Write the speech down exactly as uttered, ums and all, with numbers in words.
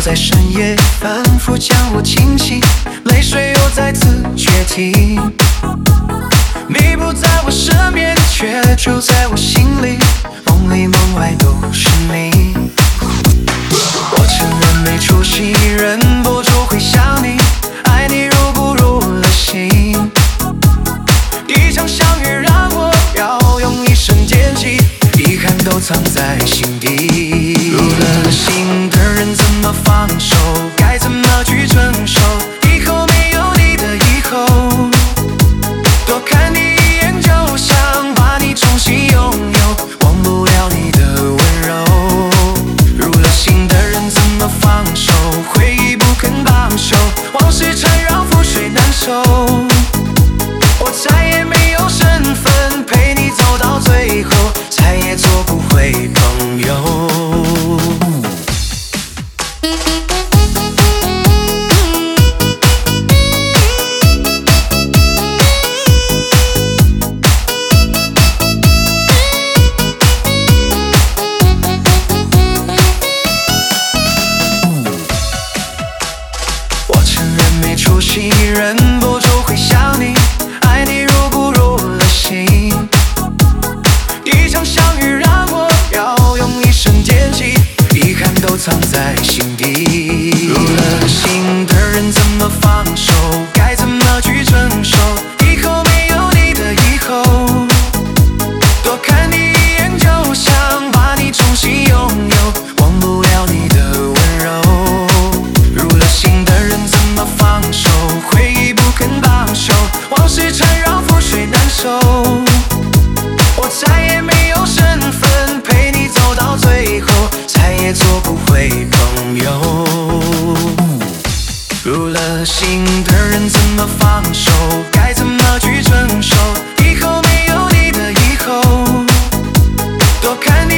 在深夜反复将我轻击，泪水又再次决堤。你不在我身边，却住在我心里，梦里梦外都是你。我承认没出息，忍不住会想你，爱你入不入了心。一场相遇让我要用一生惦记，遗憾都藏在心底。入了心的人怎么放手？该怎么去承受？以后没有你的以后，多看你一眼就想把你重新拥有，忘不了你的温柔。入了心的人怎么放手？回忆不肯放手，往事缠绕覆水难收。我再也没有身份陪你走到最后，再也做不回朋友。我承认没出息，忍不住会想你，爱你入不入了心。一场相遇让我要用一生惦记，遗憾都藏在心底。入了心的人怎么放手？该怎么去承受？以后没有你的以后，多看你一眼就想把你重新拥有，忘不了你的温柔。入了心的人怎么放手？回忆不肯放手，往事缠绕覆水难收。我再也没有身份陪你走到最后，再也做不回朋友。入了心的人怎么放手？该怎么去承受？以后没有你的以后，多看你